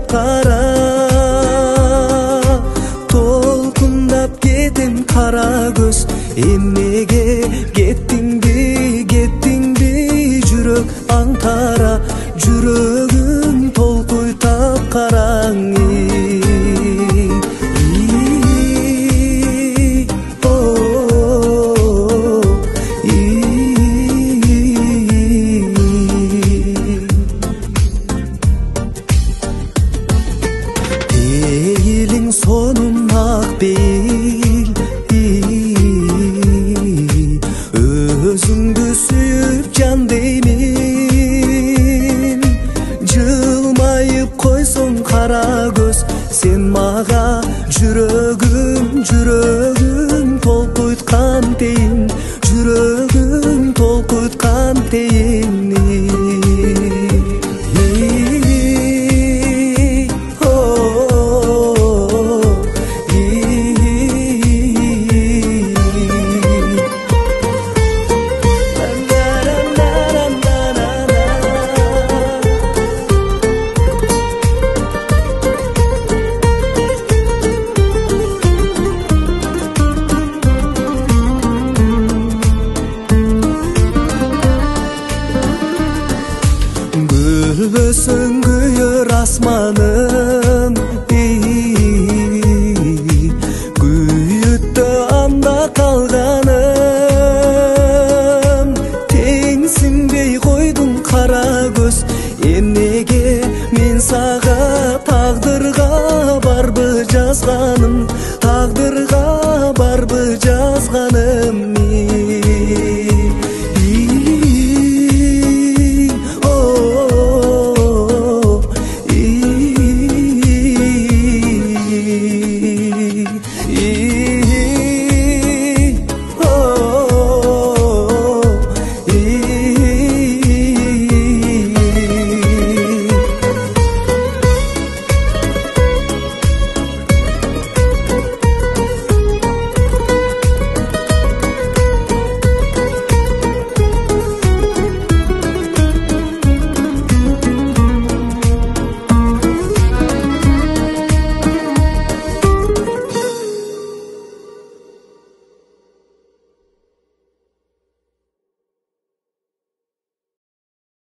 капкара, толкундап кетем кара көз. Эмнеге кеттиңби жүрөк аңтара, жүрөгүм толкуйтап караң. Пейилиң сонун ак пейил, өзүңдү сүйүп жан деймин. Жылмайып койсоң кара көз, сен мага жүрөгүм толкуйткан тейин, жүрөгүм толкуйткан тейин. Gülbösün güyür asmanım, güyüttü anda kalganım. Tengsinbey koydum kara göz, emnege men sağa